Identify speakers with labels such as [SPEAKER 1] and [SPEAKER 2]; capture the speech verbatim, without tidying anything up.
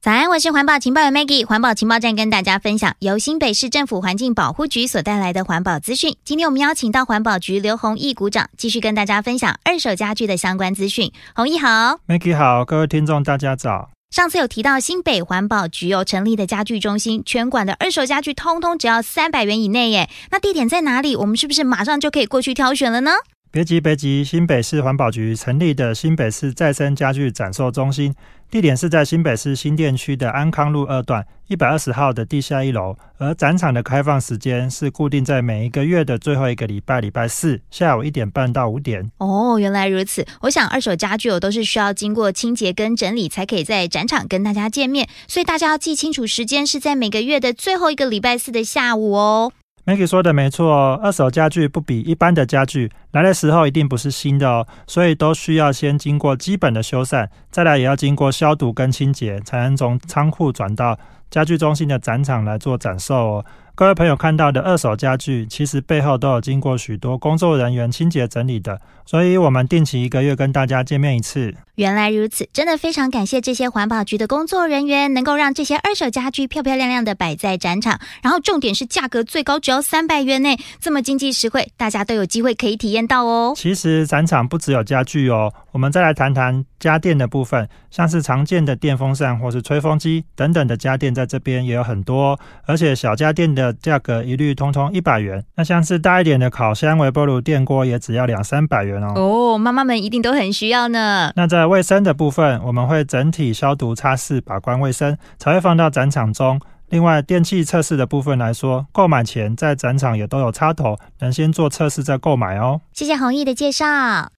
[SPEAKER 1] 早安，我是环保情报员 Maggie， 环保情报站跟大家分享由新北市政府环境保护局所带来的环保资讯。今天我们邀请到环保局刘弘毅股长，继续跟大家分享二手家具的相关资讯。弘毅好。
[SPEAKER 2] Maggie 好，各位听众大家早。
[SPEAKER 1] 上次有提到新北环保局有成立的家具中心，全馆的二手家具通通只要三百元以内耶，那地点在哪里？我们是不是马上就可以过去挑选了呢？
[SPEAKER 2] 别急别急，新北市环保局成立的新北市再生家具展售中心，地点是在新北市新店区的安康路二段一百二十号的地下一楼，而展场的开放时间是固定在每一个月的最后一个礼拜礼拜四下午一点半到五点。
[SPEAKER 1] 哦，原来如此。我想二手家具都是需要经过清洁跟整理才可以在展场跟大家见面，所以大家要记清楚时间是在每个月的最后一个礼拜四的下午哦。
[SPEAKER 2] Maggie 说的没错哦，二手家具不比一般的家具，来的时候一定不是新的哦，所以都需要先经过基本的修缮，再来也要经过消毒跟清洁，才能从仓库转到家具中心的展场来做展售哦。各位朋友看到的二手家具，其实背后都有经过许多工作人员清洁整理的，所以我们定期一个月跟大家见面一次。
[SPEAKER 1] 原来如此，真的非常感谢这些环保局的工作人员，能够让这些二手家具漂漂亮亮的摆在展场，然后重点是价格最高只要三百元内，这么经济实惠，大家都有机会可以体验到哦。
[SPEAKER 2] 其实展场不只有家具哦，我们再来谈谈家电的部分，像是常见的电风扇或是吹风机等等的家电在这边也有很多哦，而且小家电的价格一律通通一百元，那像是大一点的烤箱、微波炉、电锅也只要两三百元哦。
[SPEAKER 1] 哦，妈妈们一定都很需要呢。
[SPEAKER 2] 那在卫生的部分，我们会整体消毒擦拭把关卫生，才会放到展场中。另外电器测试的部分来说，购买前在展场也都有插头，能先做测试再购买哦。
[SPEAKER 1] 谢谢弘毅的介绍。